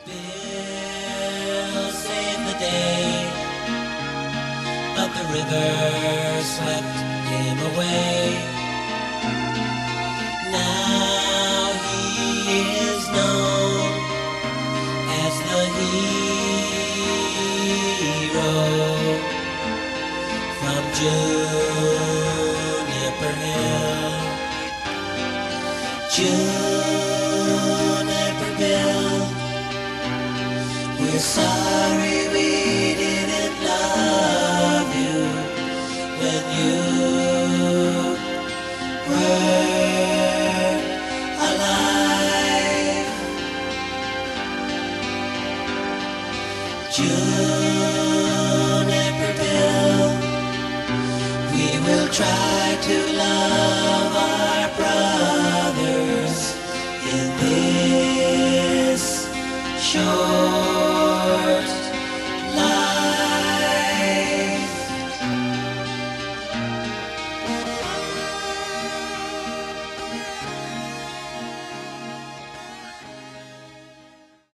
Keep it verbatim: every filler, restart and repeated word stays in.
Bill saved the day, but the river swept him away. Now he is known as the hero from Juniper Hill. Juniper Bill, we're sorry we didn't love you when you were alive. Juniper Bill, we will try to love our brothers in this shore.